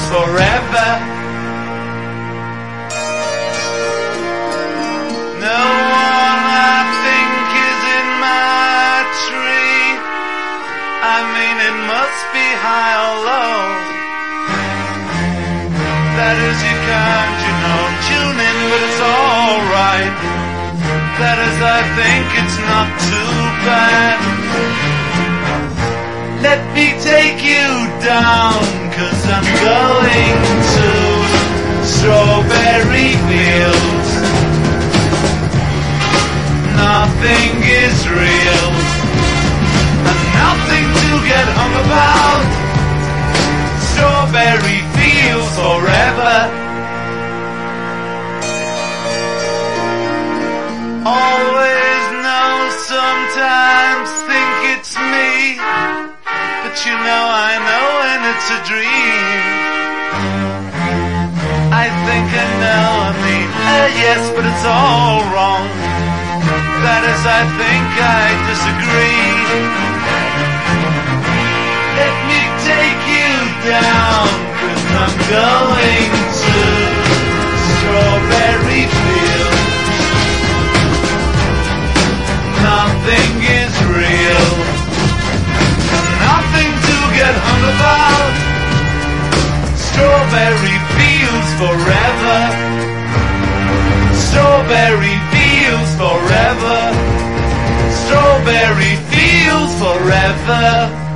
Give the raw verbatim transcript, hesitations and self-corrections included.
forever. No one I think is in my tree. I mean it must be high or low. That is you can't, you know, tune in, but it's alright. That is I think it's not too bad. Let me take you down, 'cause I'm going to strawberry fields. Nothing is real, and nothing to get hung about. Strawberry fields forever. Always know, sometimes think it's me, but you know I know when it's a dream. I think I know, I mean, uh, yes, but it's all wrong. That is, I think I disagree. Let me take you down, 'cause I'm going to strawberry fields. Nothing is real, nothing to get hung about. Strawberry fields forever. Strawberry fields forever. Strawberry fields forever.